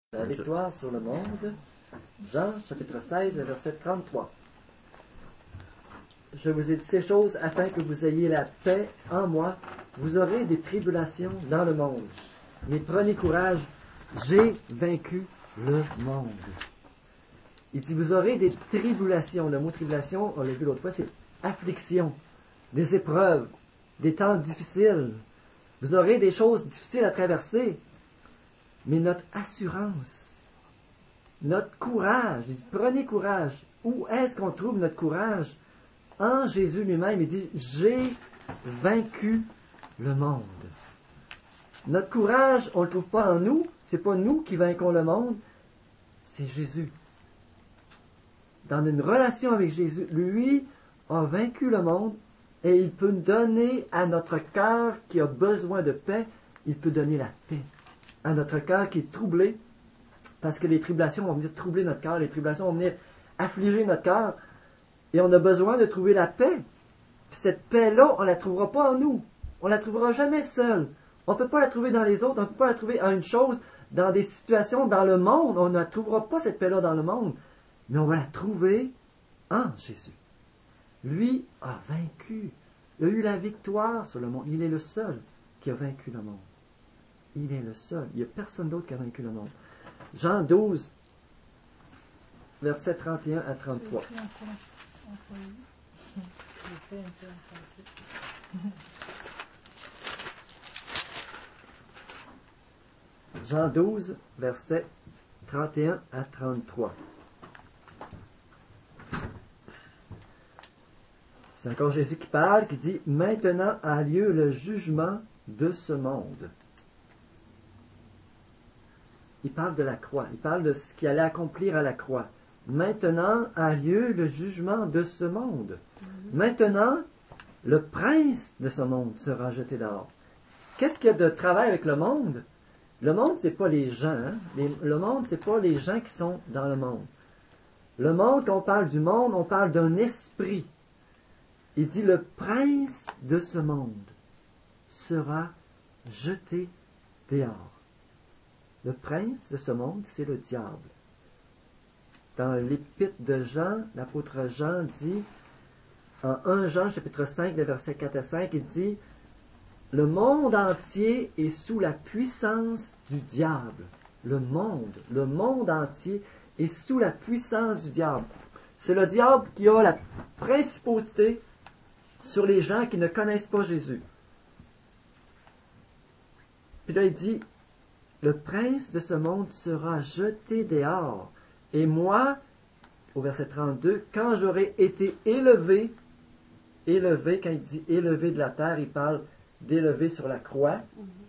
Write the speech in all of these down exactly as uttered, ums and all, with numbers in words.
La victoire sur le monde, Jean chapitre seize, verset trente-trois. Je vous ai dit ces choses afin que vous ayez la paix en moi. Vous aurez des tribulations dans le monde. Mais prenez courage, j'ai vaincu le monde. Il dit, vous aurez des tribulations. Le mot tribulation, on l'a vu l'autre fois, c'est affliction, des épreuves, des temps difficiles. Vous aurez des choses difficiles à traverser. Mais notre assurance, notre courage, il dit, prenez courage. Où est-ce qu'on trouve notre courage? En Jésus lui-même, il dit, j'ai vaincu le monde. Notre courage, on ne le trouve pas en nous, c'est pas nous qui vainquons le monde, c'est Jésus. Dans une relation avec Jésus, lui a vaincu le monde et il peut donner à notre cœur qui a besoin de paix, il peut donner la paix. À notre cœur qui est troublé, parce que les tribulations vont venir troubler notre cœur, les tribulations vont venir affliger notre cœur, et on a besoin de trouver la paix. Puis cette paix-là, on ne la trouvera pas en nous. On ne la trouvera jamais seule. On ne peut pas la trouver dans les autres, on ne peut pas la trouver en une chose, dans des situations, dans le monde. On ne la trouvera pas cette paix-là dans le monde, mais on va la trouver en Jésus. Lui a vaincu. Il a eu la victoire sur le monde. Il est le seul qui a vaincu le monde. Il est le seul. Il n'y a personne d'autre qui a vaincu le monde. Jean douze, versets trente et un à trente-trois. Jean douze, versets trente et un à trente-trois. C'est encore Jésus qui parle, qui dit « Maintenant a lieu le jugement de ce monde. » Il parle de la croix. Il parle de ce qu'il allait accomplir à la croix. Maintenant a lieu le jugement de ce monde. Maintenant, le prince de ce monde sera jeté dehors. Qu'est-ce qu'il y a de travail avec le monde? Le monde, c'est pas les gens. Hein? Les, le monde, c'est pas les gens qui sont dans le monde. Le monde, quand on parle du monde, on parle d'un esprit. Il dit le prince de ce monde sera jeté dehors. Le prince de ce monde, c'est le diable. Dans l'épître de Jean, l'apôtre Jean dit, en premier Jean, chapitre cinq, les versets quatre à cinq, il dit, le monde entier est sous la puissance du diable. Le monde, le monde entier est sous la puissance du diable. C'est le diable qui a la principauté sur les gens qui ne connaissent pas Jésus. Puis là, il dit, le prince de ce monde sera jeté dehors. Et moi, au verset trente-deux, quand j'aurai été élevé, élevé, quand il dit élevé de la terre, il parle d'élevé sur la croix,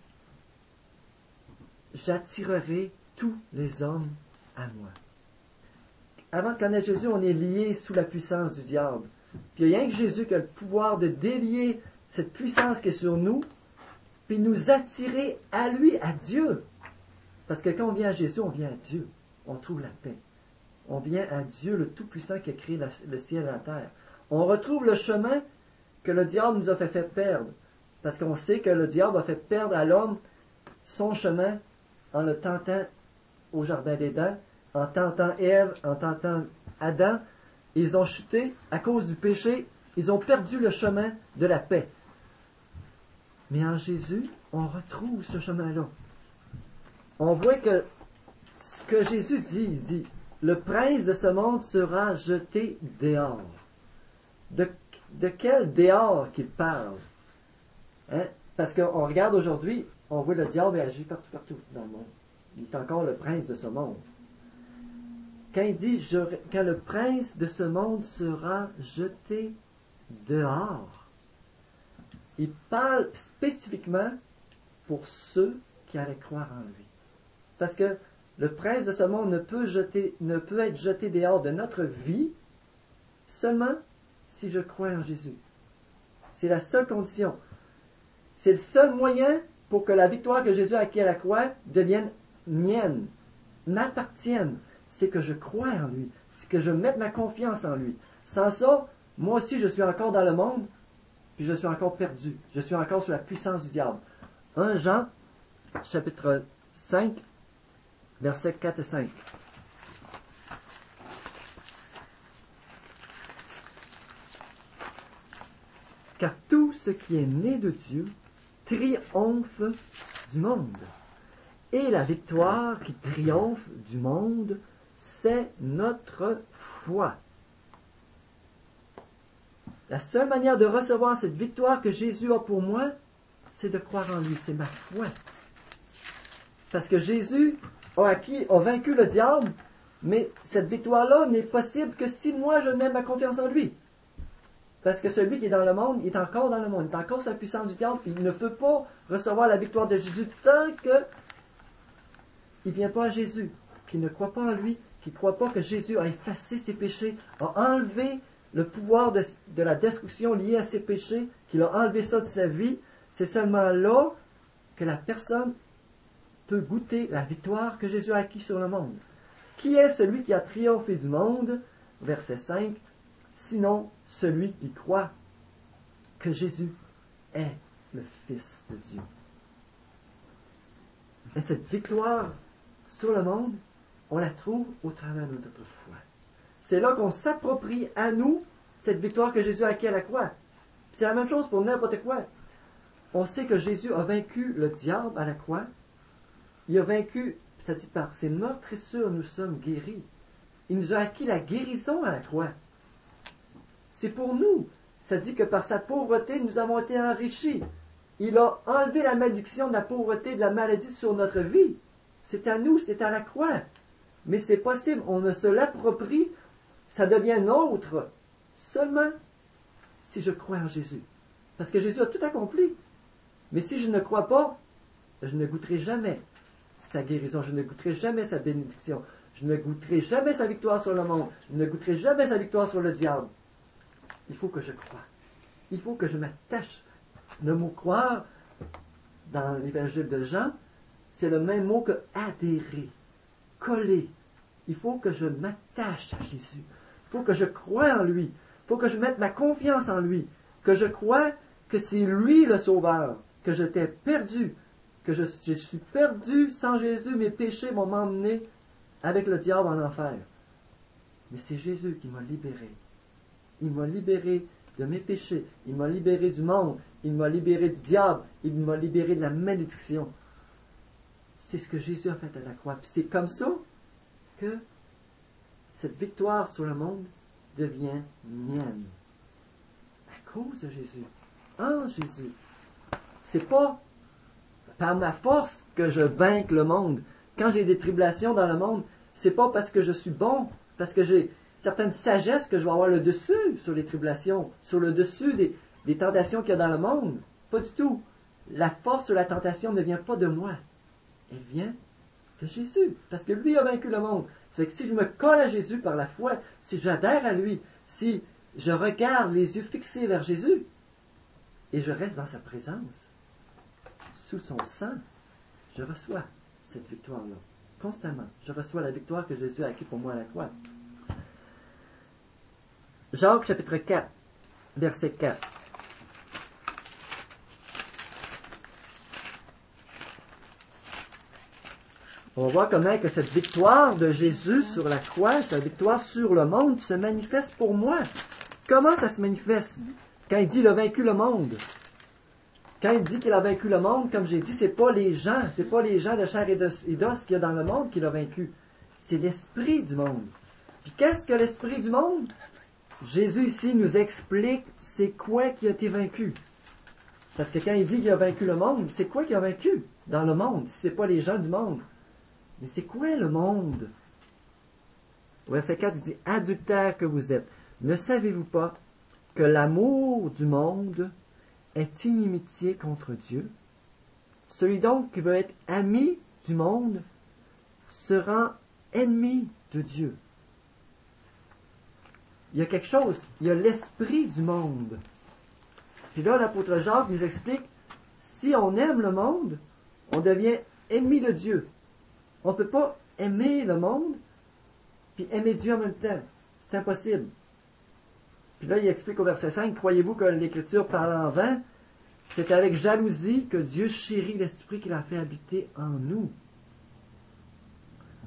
j'attirerai tous les hommes à moi. Avant de connaître Jésus, on est lié sous la puissance du diable. Puis il n'y a rien que Jésus qui a le pouvoir de délier cette puissance qui est sur nous, puis nous attirer à lui, à Dieu. Parce que quand on vient à Jésus, on vient à Dieu. On trouve la paix. On vient à Dieu, le Tout-Puissant qui a créé la, le ciel et la terre. On retrouve le chemin que le diable nous a fait, fait perdre. Parce qu'on sait que le diable a fait perdre à l'homme son chemin en le tentant au jardin d'Éden, en tentant Ève, en tentant Adam. Ils ont chuté à cause du péché. Ils ont perdu le chemin de la paix. Mais en Jésus, on retrouve ce chemin-là. On voit que ce que Jésus dit, il dit, le prince de ce monde sera jeté dehors. De, de quel dehors qu'il parle? Hein? Parce qu'on regarde aujourd'hui, on voit le diable agir partout, partout dans le monde. Il est encore le prince de ce monde. Quand il dit, je, quand le prince de ce monde sera jeté dehors, il parle spécifiquement pour ceux qui allaient croire en lui. Parce que le prince de ce monde ne peut, jeter, ne peut être jeté dehors de notre vie seulement si je crois en Jésus. C'est la seule condition. C'est le seul moyen pour que la victoire que Jésus a acquise à la croix devienne mienne, m'appartienne. C'est que je crois en lui, c'est que je mette ma confiance en lui. Sans ça, moi aussi je suis encore dans le monde, puis je suis encore perdu. Je suis encore sous la puissance du diable. premier Jean, chapitre cinq, versets quatre et cinq. Car tout ce qui est né de Dieu triomphe du monde. Et la victoire qui triomphe du monde, c'est notre foi. La seule manière de recevoir cette victoire que Jésus a pour moi, c'est de croire en lui, c'est ma foi. Parce que Jésus a, acquis, a vaincu le diable, mais cette victoire-là n'est possible que si moi je mets ma confiance en lui. Parce que celui qui est dans le monde, il est encore dans le monde, il est encore sous la puissance du diable, puis il ne peut pas recevoir la victoire de Jésus tant que il ne vient pas à Jésus, qui ne croit pas en lui, qui ne croit pas que Jésus a effacé ses péchés, a enlevé le pouvoir de, de la destruction liée à ses péchés, qu'il a enlevé ça de sa vie. C'est seulement là que la personne peut goûter la victoire que Jésus a acquise sur le monde. Qui est celui qui a triomphé du monde? Verset cinq. Sinon, celui qui croit que Jésus est le Fils de Dieu. Et cette victoire sur le monde, on la trouve au travers de notre foi. C'est là qu'on s'approprie à nous cette victoire que Jésus a acquise à la croix. C'est la même chose pour n'importe quoi. On sait que Jésus a vaincu le diable à la croix. Il a vaincu, ça dit par ses meurtrissures, nous sommes guéris. Il nous a acquis la guérison à la croix. C'est pour nous. Ça dit que par sa pauvreté, nous avons été enrichis. Il a enlevé la malédiction de la pauvreté, de la maladie sur notre vie. C'est à nous, c'est à la croix. Mais c'est possible, on ne se l'approprie, ça devient nôtre seulement si je crois en Jésus. Parce que Jésus a tout accompli. Mais si je ne crois pas, je ne goûterai jamais sa guérison, je ne goûterai jamais sa bénédiction, je ne goûterai jamais sa victoire sur le monde, je ne goûterai jamais sa victoire sur le diable. Il faut que je croie. Il faut que je m'attache. Le mot croire, dans l'évangile de Jean, c'est le même mot que adhérer, coller. Il faut que je m'attache à Jésus. Il faut que je croie en lui. Il faut que je mette ma confiance en lui. Que je croie que c'est lui le sauveur, que j'étais perdu, que je, je suis perdu sans Jésus, mes péchés m'ont emmené avec le diable en enfer. Mais c'est Jésus qui m'a libéré. Il m'a libéré de mes péchés. Il m'a libéré du monde. Il m'a libéré du diable. Il m'a libéré de la malédiction. C'est ce que Jésus a fait à la croix. Puis c'est comme ça que cette victoire sur le monde devient mienne. À cause de Jésus. En Jésus. C'est pas par ma force que je vainque le monde. Quand j'ai des tribulations dans le monde, c'est pas parce que je suis bon, parce que j'ai certaines sagesses que je vais avoir le dessus sur les tribulations, sur le dessus des, des tentations qu'il y a dans le monde. Pas du tout. La force sur la tentation ne vient pas de moi. Elle vient de Jésus. Parce que lui a vaincu le monde. C'est que si je me colle à Jésus par la foi, si j'adhère à lui, si je regarde les yeux fixés vers Jésus, et je reste dans sa présence, sous son sang, je reçois cette victoire-là. Constamment. Je reçois la victoire que Jésus a acquise pour moi à la croix. Jacques chapitre quatre, verset quatre. On va voir comment que cette victoire de Jésus sur la croix, cette victoire sur le monde, se manifeste pour moi. Comment ça se manifeste? Quand il dit qu'il a vaincu le monde. Quand il dit qu'il a vaincu le monde, comme j'ai dit, c'est pas les gens, c'est pas les gens de chair et d'os qu'il y a dans le monde qu'il a vaincu. C'est l'esprit du monde. Puis qu'est-ce que l'esprit du monde? Jésus ici nous explique c'est quoi qui a été vaincu. Parce que quand il dit qu'il a vaincu le monde, c'est quoi qu'il a vaincu dans le monde? Si c'est pas les gens du monde. Mais c'est quoi le monde? Au verset quatre, il dit, adultères que vous êtes, ne savez-vous pas que l'amour du monde est inimitié contre Dieu? Celui donc qui veut être ami du monde se rend ennemi de Dieu. Il y a quelque chose, il y a l'esprit du monde. Puis là, l'apôtre Jacques nous explique, si on aime le monde, on devient ennemi de Dieu. On ne peut pas aimer le monde, puis aimer Dieu en même temps. C'est impossible. Puis là, il explique au verset cinq, croyez-vous que l'Écriture parle en vain? C'est avec jalousie que Dieu chérit l'esprit qu'il a fait habiter en nous.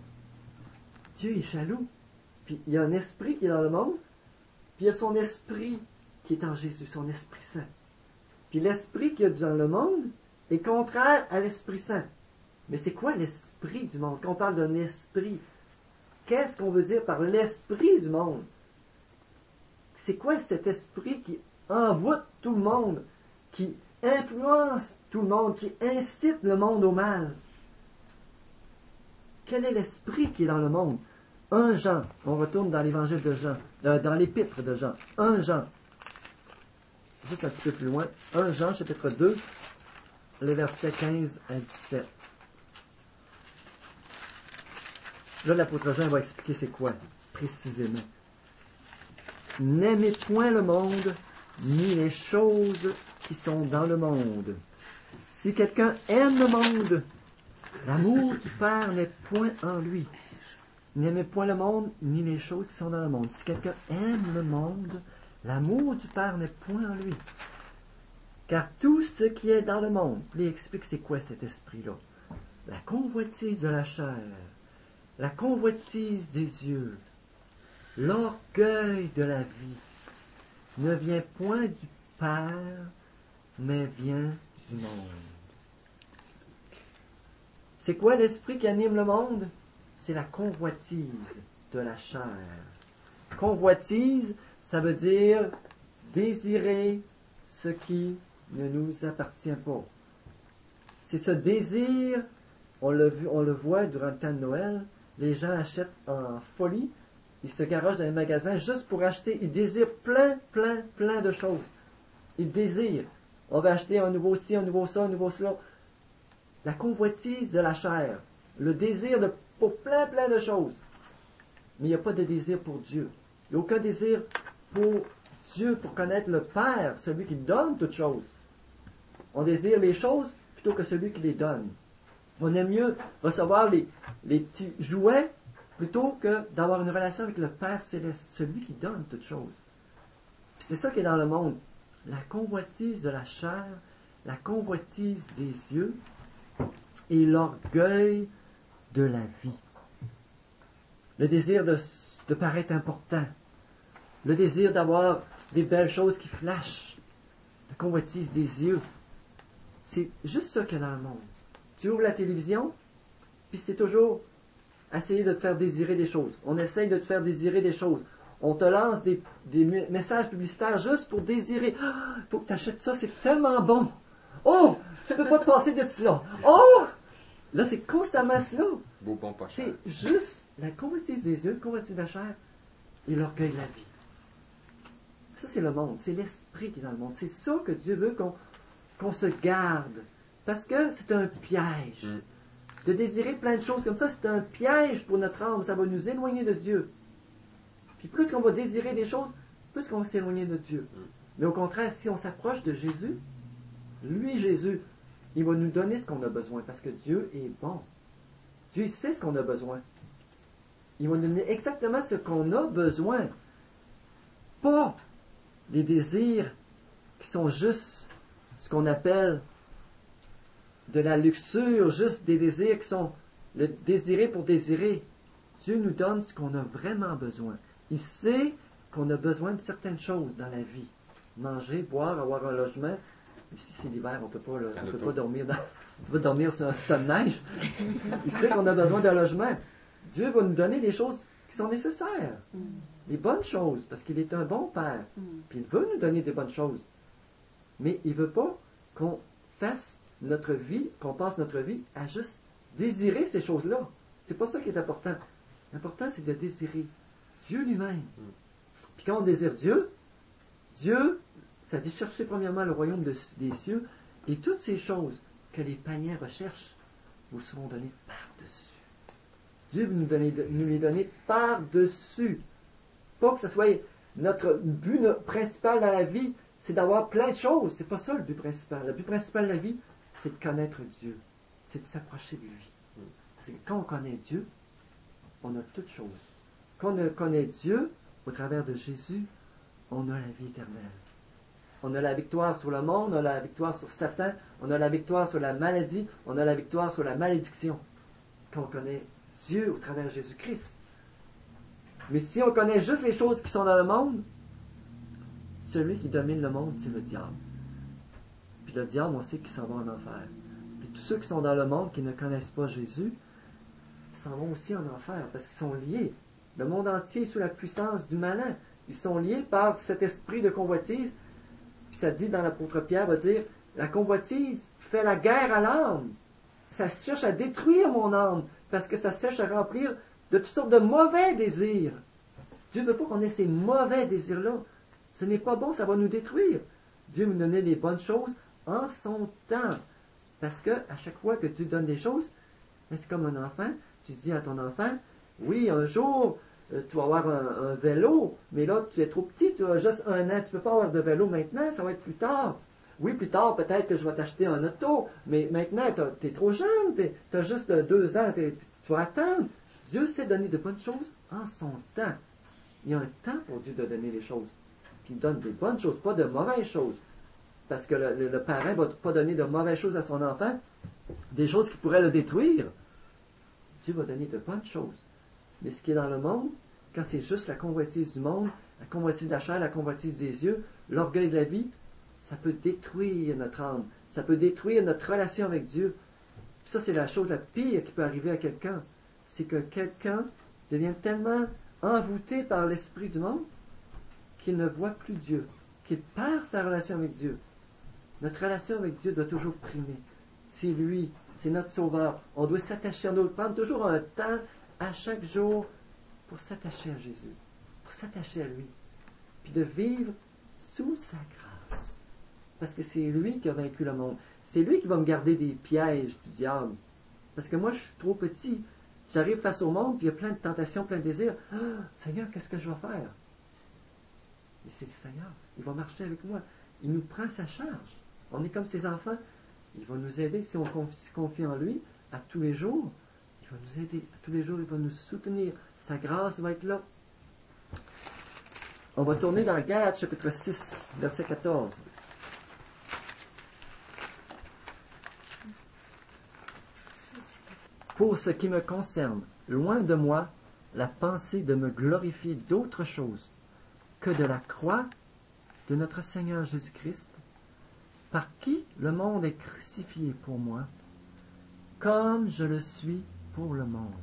Dieu est jaloux. Puis il y a un esprit qui est dans le monde, puis il y a son esprit qui est en Jésus, son Esprit Saint. Puis l'esprit qu'il y a dans le monde est contraire à l'Esprit Saint. Mais c'est quoi l'esprit du monde? Quand on parle d'un esprit, qu'est-ce qu'on veut dire par l'esprit du monde? C'est quoi cet esprit qui envoûte tout le monde, qui influence tout le monde, qui incite le monde au mal? Quel est l'esprit qui est dans le monde? un Jean, on retourne dans l'évangile de Jean, dans l'épître de Jean. un Jean, juste un petit peu plus loin. un Jean, chapitre deux, le verset quinze à dix-sept. Là, l'apôtre Jean va expliquer c'est quoi, précisément. N'aimez point le monde, ni les choses qui sont dans le monde. Si quelqu'un aime le monde, l'amour du Père n'est point en lui. N'aimez point le monde, ni les choses qui sont dans le monde. Si quelqu'un aime le monde, l'amour du Père n'est point en lui. Car tout ce qui est dans le monde, il explique c'est quoi cet esprit-là. La convoitise de la chair, la convoitise des yeux, l'orgueil de la vie, ne vient point du Père, mais vient du monde. C'est quoi l'esprit qui anime le monde? C'est la convoitise de la chair. Convoitise, ça veut dire désirer ce qui ne nous appartient pas. C'est ce désir, on le, vu, on le voit durant le temps de Noël, les gens achètent en folie, ils se garagent dans les magasins juste pour acheter, ils désirent plein, plein, plein de choses. Ils désirent. On va acheter un nouveau ci, un nouveau ça, un nouveau cela. La convoitise de la chair, le désir de, pour plein, plein de choses. Mais il n'y a pas de désir pour Dieu. Il n'y a aucun désir pour Dieu, pour connaître le Père, celui qui donne toutes choses. On désire les choses plutôt que celui qui les donne. On aime mieux recevoir les, les petits jouets plutôt que d'avoir une relation avec le Père céleste, celui qui donne toutes choses. Puis c'est ça qui est dans le monde. La convoitise de la chair, la convoitise des yeux et l'orgueil de la vie. Le désir de, de paraître important. Le désir d'avoir des belles choses qui flashent. La convoitise des yeux. C'est juste ça qu'il y a dans le monde. Tu ouvres la télévision, puis c'est toujours essayer de te faire désirer des choses. On essaye de te faire désirer des choses. On te lance des, des messages publicitaires juste pour désirer. Il ah, faut que tu achètes ça, c'est tellement bon. Oh, tu ne peux pas te passer de cela. Oh, là c'est constamment cela. Beau, bon, pas cher. C'est juste la convoitise des yeux, la convoitise de la chair et l'orgueil de la vie. Ça c'est le monde, c'est l'esprit qui est dans le monde. C'est ça que Dieu veut qu'on qu'on se garde. Parce que c'est un piège. Mm. De désirer plein de choses comme ça, c'est un piège pour notre âme. Ça va nous éloigner de Dieu. Puis plus qu'on va désirer des choses, plus qu'on va s'éloigner de Dieu. Mm. Mais au contraire, si on s'approche de Jésus, lui, Jésus, il va nous donner ce qu'on a besoin. Parce que Dieu est bon. Dieu sait ce qu'on a besoin. Il va nous donner exactement ce qu'on a besoin. Pas les désirs qui sont juste ce qu'on appelle de la luxure, juste des désirs qui sont le désirer pour désirer. Dieu nous donne ce qu'on a vraiment besoin. Il sait qu'on a besoin de certaines choses dans la vie. Manger, boire, avoir un logement. Ici, c'est l'hiver, on ne peut pas, là, on peut pas dormir dans, on peut pas dormir sur un tas de neige. Il sait qu'on a besoin d'un logement. Dieu va nous donner les choses qui sont nécessaires. Mm. Les bonnes choses, parce qu'il est un bon Père. Mm. Puis il veut nous donner des bonnes choses. Mais il ne veut pas qu'on fasse notre vie, qu'on passe notre vie à juste désirer ces choses-là. C'est pas ça qui est important. L'important, c'est de désirer Dieu lui-même. Mm. Puis quand on désire Dieu, Dieu, ça dit chercher premièrement le royaume de, des cieux, et toutes ces choses que les païens recherchent vous seront données par-dessus. Dieu veut nous, donner, nous les donner par-dessus. Pas que ce soit notre but principal dans la vie, c'est d'avoir plein de choses. C'est pas ça le but principal. Le but principal de la vie, c'est de connaître Dieu. C'est de s'approcher de lui. Parce que quand on connaît Dieu, on a toutes choses. Quand on connaît Dieu, au travers de Jésus, on a la vie éternelle. On a la victoire sur le monde, on a la victoire sur Satan, on a la victoire sur la maladie, on a la victoire sur la malédiction. Quand on connaît Dieu au travers de Jésus-Christ, Mais si on connaît juste les choses qui sont dans le monde, celui qui domine le monde, c'est le diable. Puis le diable, on sait qu'il s'en va en enfer. Puis tous ceux qui sont dans le monde, qui ne connaissent pas Jésus, s'en vont aussi en enfer, parce qu'ils sont liés. Le monde entier est sous la puissance du malin. Ils sont liés par cet esprit de convoitise. Puis ça dit dans l'apôtre Pierre, va dire, la convoitise fait la guerre à l'âme. Ça cherche à détruire mon âme, parce que ça cherche à remplir de toutes sortes de mauvais désirs. Dieu ne veut pas qu'on ait ces mauvais désirs-là. Ce n'est pas bon, ça va nous détruire. Dieu nous donnait les bonnes choses en son temps. Parce que à chaque fois que tu donnes des choses, c'est comme un enfant, tu dis à ton enfant, oui, un jour, tu vas avoir un, un vélo, mais là, tu es trop petit, tu as juste un an, tu ne peux pas avoir de vélo maintenant, ça va être plus tard. Oui, plus tard, peut-être que je vais t'acheter un auto, mais maintenant, tu es trop jeune, tu as juste deux ans, tu vas attendre. Dieu sait donner de bonnes choses en son temps. Il y a un temps pour Dieu de donner les choses. Puis il donne des bonnes choses, pas de mauvaises choses. Parce que le, le, le parent ne va pas donner de mauvaises choses à son enfant, des choses qui pourraient le détruire. Dieu va donner de bonnes choses. Mais ce qui est dans le monde, quand c'est juste la convoitise du monde, la convoitise de la chair, la convoitise des yeux, l'orgueil de la vie, ça peut détruire notre âme. Ça peut détruire notre relation avec Dieu. Puis ça, c'est la chose la pire qui peut arriver à quelqu'un. C'est que quelqu'un devient tellement envoûté par l'esprit du monde qu'il ne voit plus Dieu, qu'il perd sa relation avec Dieu. Notre relation avec Dieu doit toujours primer. C'est lui, c'est notre sauveur. On doit s'attacher à nous, prendre toujours un temps à chaque jour pour s'attacher à Jésus, pour s'attacher à lui, puis de vivre sous sa grâce. Parce que c'est lui qui a vaincu le monde. C'est lui qui va me garder des pièges du diable. Parce que moi, je suis trop petit. J'arrive face au monde, puis il y a plein de tentations, plein de désirs. Ah, Seigneur, qu'est-ce que je vais faire? Mais c'est le Seigneur. Il va marcher avec moi. Il nous prend sa charge. On est comme ses enfants. Il va nous aider si on se confie en lui à tous les jours. Il va nous aider à tous les jours. Il va nous soutenir. Sa grâce va être là. On va tourner dans Galates, chapitre six, verset quatorze. Pour ce qui me concerne, loin de moi la pensée de me glorifier d'autre chose que de la croix de notre Seigneur Jésus-Christ, par qui le monde est crucifié pour moi, comme je le suis pour le monde.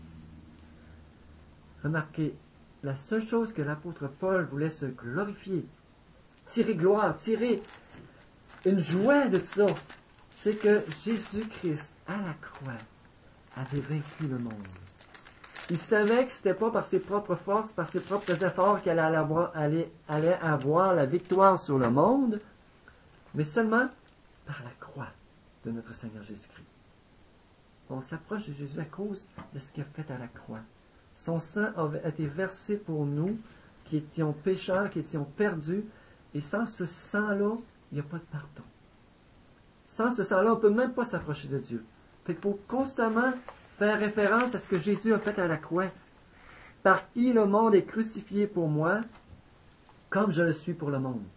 Remarquez, la seule chose que l'apôtre Paul voulait se glorifier, tirer gloire, tirer une joie de ça, c'est que Jésus-Christ, à la croix, avait vaincu le monde. Il savait que ce n'était pas par ses propres forces, par ses propres efforts qu'il allait avoir, allait, allait avoir la victoire sur le monde, mais seulement par la croix de notre Seigneur Jésus-Christ. On s'approche de Jésus à cause de ce qu'il a fait à la croix. Son sang a été versé pour nous, qui étions pécheurs, qui étions perdus, et sans ce sang-là, il n'y a pas de pardon. Sans ce sang-là, on ne peut même pas s'approcher de Dieu. Fait qu'il faut constamment faire référence à ce que Jésus a fait à la croix. Par qui le monde est crucifié pour moi, comme je le suis pour le monde.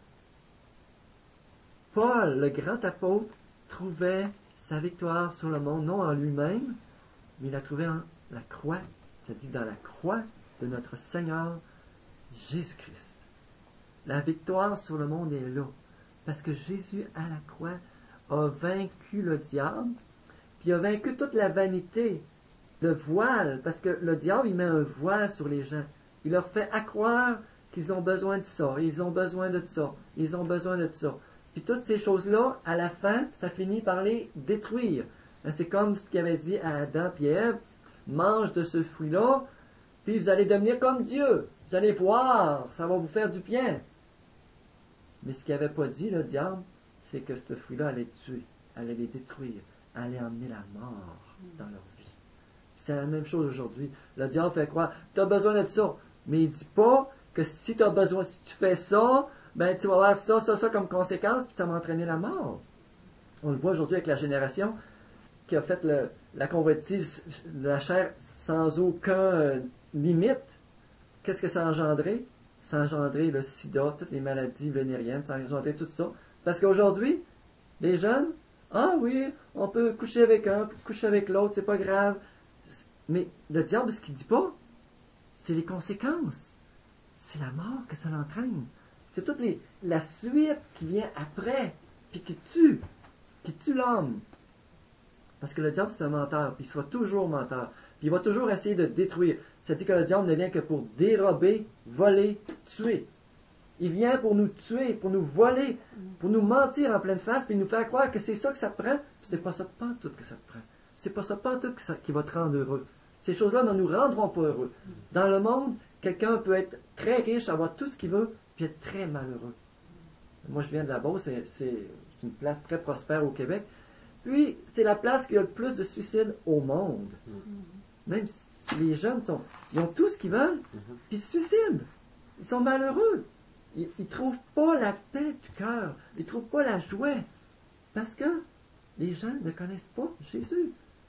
Paul, le grand apôtre, trouvait sa victoire sur le monde, non en lui-même, mais il la trouvait en la croix, c'est-à-dire dans la croix de notre Seigneur Jésus-Christ. La victoire sur le monde est là, parce que Jésus, à la croix, a vaincu le diable, puis il a vaincu toute la vanité, le voile, parce que le diable, il met un voile sur les gens. Il leur fait accroire qu'ils ont besoin de ça, ils ont besoin de ça, ils ont besoin de ça. Puis toutes ces choses-là, à la fin, ça finit par les détruire. C'est comme ce qu'il avait dit à Adam et Ève, mange de ce fruit-là, puis vous allez devenir comme Dieu. Vous allez voir, ça va vous faire du bien. Mais ce qu'il n'avait pas dit, le diable, c'est que ce fruit-là allait tuer, allait les détruire, allait emmener la mort dans leur vie. C'est la même chose aujourd'hui. Le diable fait croire, tu as besoin de ça. Mais il ne dit pas que si tu as besoin, si tu fais ça, ben tu vas avoir ça, ça, ça comme conséquence, puis ça va entraîner la mort. On le voit aujourd'hui avec la génération qui a fait le, la convoitise de la chair sans aucun euh, limite. Qu'est-ce que ça a engendré? Ça a engendré le sida, toutes les maladies vénériennes, ça a engendré tout ça. Parce qu'aujourd'hui, les jeunes, ah oui, on peut coucher avec un, coucher avec l'autre, c'est pas grave. Mais le diable, ce qu'il dit pas, c'est les conséquences. C'est la mort que ça entraîne. C'est toute les, la suite qui vient après, puis qui tue, qui tue l'homme. Parce que le diable, c'est un menteur, puis il sera toujours menteur. Puis il va toujours essayer de détruire. C'est-à-dire que le diable ne vient que pour dérober, voler, tuer. Il vient pour nous tuer, pour nous voler, pour nous mentir en pleine face, puis nous faire croire que c'est ça que ça te prend. Puis c'est pas ça pantoute que ça te prend. C'est pas ça pantoute que ça, qui va te rendre heureux. Ces choses-là ne nous rendront pas heureux. Dans le monde, quelqu'un peut être très riche, avoir tout ce qu'il veut, puis être très malheureux. Moi, je viens de la Beauce, c'est, c'est une place très prospère au Québec. Puis, c'est la place qui a le plus de suicides au monde. Même si les jeunes sont, ils ont tout ce qu'ils veulent, puis ils se suicident. Ils sont malheureux. Ils ne trouvent pas la paix du cœur. Ils ne trouvent pas la joie. Parce que les gens ne connaissent pas Jésus.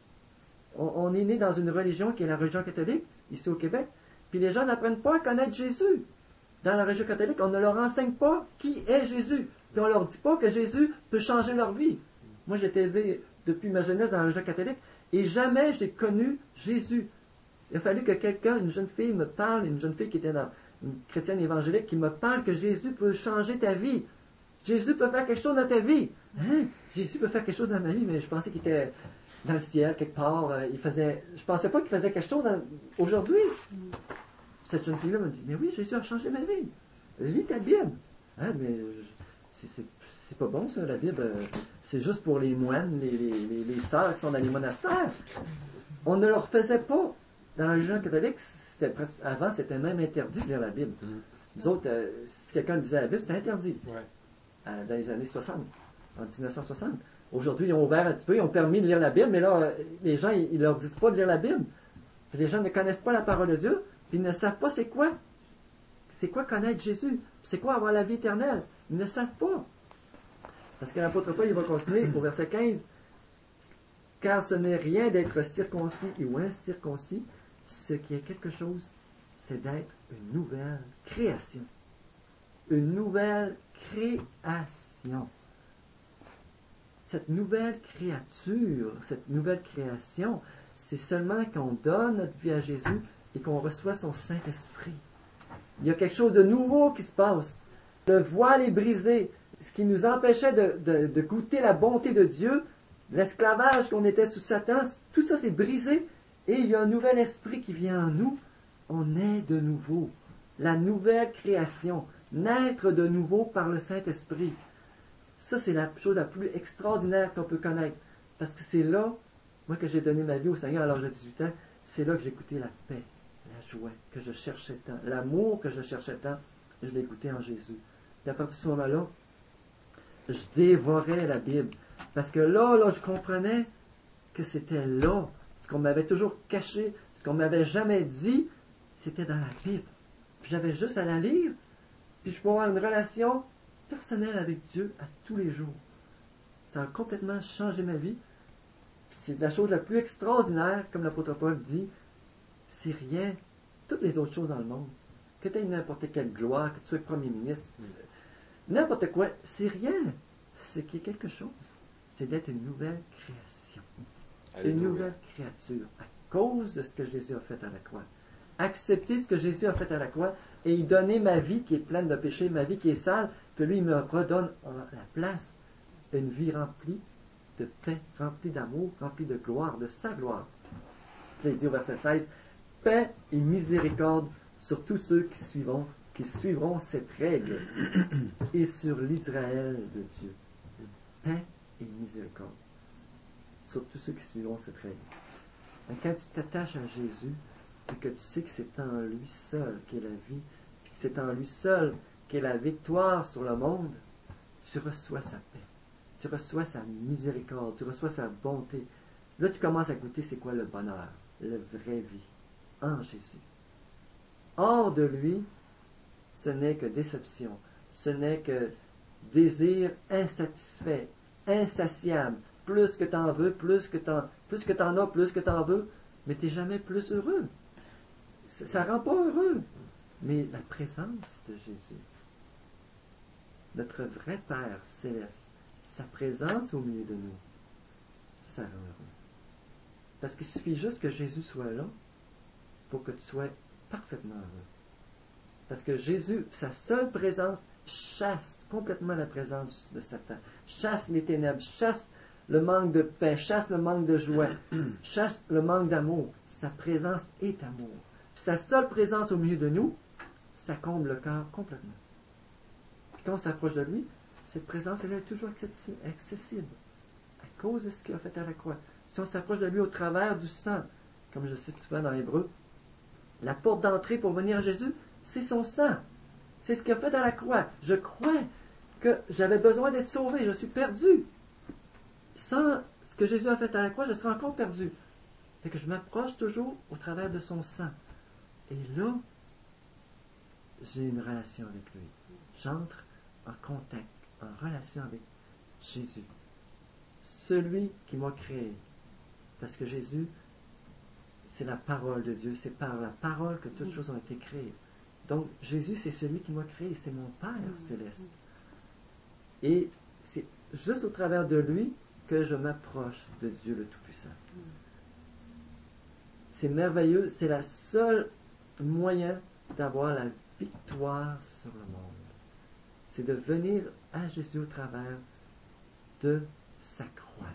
On, on est né dans une religion qui est la religion catholique, ici au Québec, puis les gens n'apprennent pas à connaître Jésus. Dans la religion catholique, on ne leur enseigne pas qui est Jésus. Puis on ne leur dit pas que Jésus peut changer leur vie. Moi, j'ai été élevé depuis ma jeunesse dans la religion catholique, et jamais j'ai connu Jésus. Il a fallu que quelqu'un, une jeune fille, me parle, une jeune fille qui était dans une chrétienne évangélique, qui me parle que Jésus peut changer ta vie. Jésus peut faire quelque chose dans ta vie. Hein? Jésus peut faire quelque chose dans ma vie, mais je pensais qu'il était dans le ciel, quelque part. Euh, il faisait, je pensais pas qu'il faisait quelque chose dans, aujourd'hui. Cette jeune fille-là me dit, mais oui, Jésus a changé ma vie. Lis ta Bible. Hein, mais c'est, c'est, c'est pas bon ça, la Bible. C'est juste pour les moines, les, les, les, les sœurs qui sont dans les monastères. On ne leur faisait pas. Dans la religion catholique, c'était presque, avant, c'était même interdit de lire la Bible. Mm. Nous autres, euh, si quelqu'un lisait la Bible, c'était interdit. Ouais. Euh, dans les années soixante, en dix-neuf cent soixante. Aujourd'hui, ils ont ouvert un petit peu, ils ont permis de lire la Bible, mais là, les gens, ils ne leur disent pas de lire la Bible. Puis les gens ne connaissent pas la parole de Dieu, puis ils ne savent pas c'est quoi. C'est quoi connaître Jésus? C'est quoi avoir la vie éternelle? Ils ne savent pas. Parce que l'apôtre Paul, il va continuer au verset quinze. Car ce n'est rien d'être circoncis ou incirconcis, ce qui est quelque chose, c'est d'être une nouvelle création. Une nouvelle création. Cette nouvelle créature, cette nouvelle création, c'est seulement qu'on donne notre vie à Jésus et qu'on reçoit son Saint-Esprit. Il y a quelque chose de nouveau qui se passe. Le voile est brisé. Ce qui nous empêchait de, de, de goûter la bonté de Dieu, l'esclavage qu'on était sous Satan, tout ça c'est brisé. Et il y a un nouvel esprit qui vient en nous. On est de nouveau. La nouvelle création. Naître de nouveau par le Saint-Esprit. Ça, c'est la chose la plus extraordinaire qu'on peut connaître. Parce que c'est là, moi que j'ai donné ma vie au Seigneur à l'âge de dix-huit ans, c'est là que j'ai goûté la paix, la joie que je cherchais tant, l'amour que je cherchais tant, je l'ai goûté en Jésus. Et à partir de ce moment-là, je dévorais la Bible. Parce que là, là, je comprenais que c'était là. Ce qu'on m'avait toujours caché, ce qu'on m'avait jamais dit, c'était dans la Bible. Puis j'avais juste à la lire, puis je pouvais avoir une relation personnelle avec Dieu à tous les jours. Ça a complètement changé ma vie. Puis c'est la chose la plus extraordinaire, comme l'apôtre Paul dit, c'est rien, toutes les autres choses dans le monde. Que tu aies n'importe quelle gloire, que tu sois premier ministre, n'importe quoi, c'est rien. Ce qui est quelque chose, c'est d'être une nouvelle création. Alléluia. Une nouvelle créature, à cause de ce que Jésus a fait à la croix. Accepter ce que Jésus a fait à la croix et y donner ma vie qui est pleine de péché, ma vie qui est sale, que lui me redonne la place. Une vie remplie de paix, remplie d'amour, remplie de gloire, de sa gloire. Il dit au verset seize, paix et miséricorde sur tous ceux qui suivront, qui suivront cette règle et sur l'Israël de Dieu. Paix et miséricorde sur tous ceux qui suivront cette règle. Donc, quand tu t'attaches à Jésus et que tu sais que c'est en lui seul qu'est la vie, et que c'est en lui seul qu'est la victoire sur le monde, tu reçois sa paix, tu reçois sa miséricorde, tu reçois sa bonté. Là, tu commences à goûter c'est quoi le bonheur, la vraie vie, en Jésus. Hors de lui, ce n'est que déception, ce n'est que désir insatisfait, insatiable. Plus que t'en veux, plus que t'en, plus que t'en as, plus que t'en veux, mais t'es jamais plus heureux. Ça, ça rend pas heureux. Mais la présence de Jésus, notre vrai Père céleste, sa présence au milieu de nous, ça rend heureux. Parce qu'il suffit juste que Jésus soit là pour que tu sois parfaitement heureux. Parce que Jésus, sa seule présence, chasse complètement la présence de Satan, chasse les ténèbres, chasse le manque de paix, chasse le manque de joie, chasse le manque d'amour. Sa présence est amour. Sa seule présence au milieu de nous, ça comble le cœur complètement. Puis quand on s'approche de lui, cette présence, elle est toujours accessible à cause de ce qu'il a fait à la croix. Si on s'approche de lui au travers du sang, comme je sais souvent dans l'hébreu, la porte d'entrée pour venir à Jésus, c'est son sang. C'est ce qu'il a fait à la croix. Je crois que j'avais besoin d'être sauvé. Je suis perdu. Sans ce que Jésus a fait à la croix, je serais encore perdu. Fait que je m'approche toujours au travers de son sang. Et là, j'ai une relation avec lui. J'entre en contact, en relation avec Jésus. Celui qui m'a créé. Parce que Jésus, c'est la parole de Dieu. C'est par la parole que toutes choses ont été créées. Donc, Jésus, c'est celui qui m'a créé. C'est mon Père céleste. Et c'est juste au travers de lui que je m'approche de Dieu le Tout-Puissant. C'est merveilleux. C'est le seul moyen d'avoir la victoire sur le monde. C'est de venir à Jésus au travers de sa croix.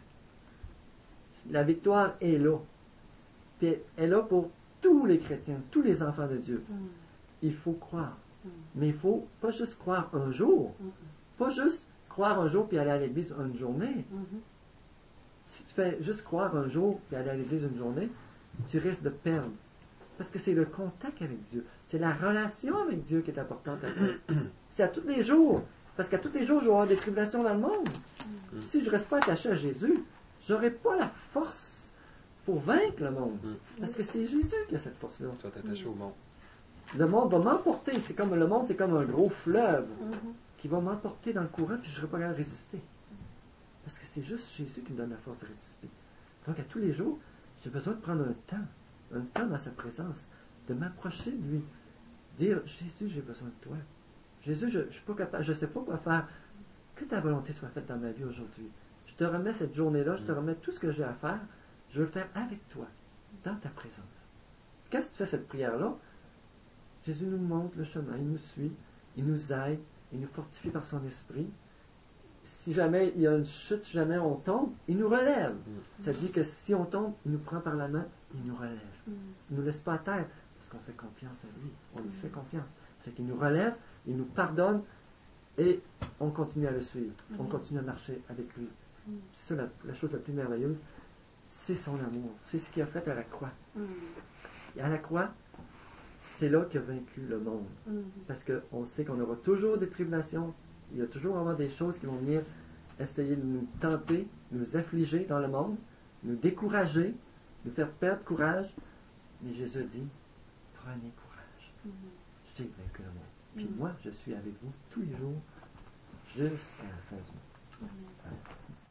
La victoire est là. Puis elle est là pour tous les chrétiens, tous les enfants de Dieu. Mm. Il faut croire. Mm. Mais il ne faut pas juste croire un jour. Mm. Pas juste croire un jour puis aller à l'église une journée. Mm-hmm. Si tu fais juste croire un jour puis aller à l'église une journée, tu risques de perdre. Parce que c'est le contact avec Dieu. C'est la relation avec Dieu qui est importante à toi. C'est à tous les jours. Parce qu'à tous les jours, je vais avoir des tribulations dans le monde. Mm. Si je ne reste pas attaché à Jésus, je n'aurai pas la force pour vaincre le monde. Mm. Parce que c'est Jésus qui a cette force-là. Tu vas t'attacher au monde. Le monde va m'emporter. C'est comme le monde, c'est comme un gros fleuve mm-hmm. qui va m'emporter dans le courant, puis je ne serai pas capable de résister. Parce que c'est juste Jésus qui me donne la force de résister. Donc à tous les jours, j'ai besoin de prendre un temps, un temps dans sa présence, de m'approcher de lui, dire Jésus, j'ai besoin de toi. Jésus, je ne suis pas capable, je ne sais pas quoi faire. Que ta volonté soit faite dans ma vie aujourd'hui. Je te remets cette journée-là, je te remets tout ce que j'ai à faire. Je veux le faire avec toi, dans ta présence. Quand tu fais cette prière-là, Jésus nous montre le chemin, il nous suit, il nous aide, il nous fortifie par son esprit. Si jamais il y a une chute, si jamais on tombe, il nous relève. Mm. Ça dit que si on tombe, il nous prend par la main, il nous relève. Mm. Il ne nous laisse pas à terre, parce qu'on fait confiance à lui. On lui mm. fait confiance. Fait qu'il nous relève, il nous pardonne, et on continue à le suivre. Mm. On continue à marcher avec lui. Mm. C'est ça la, la chose la plus merveilleuse. C'est son amour. C'est ce qu'il a fait à la croix. Mm. Et à la croix, c'est là qu'il a vaincu le monde. Mm. Parce qu'on sait qu'on aura toujours des tribulations. Il y a toujours vraiment des choses qui vont venir essayer de nous tenter, nous affliger dans le monde, nous décourager, nous faire perdre courage. Mais Jésus dit, prenez courage. Mm. J'ai vaincu le monde. Puis mm. moi, je suis avec vous tous les jours jusqu'à la fin du monde. Mm.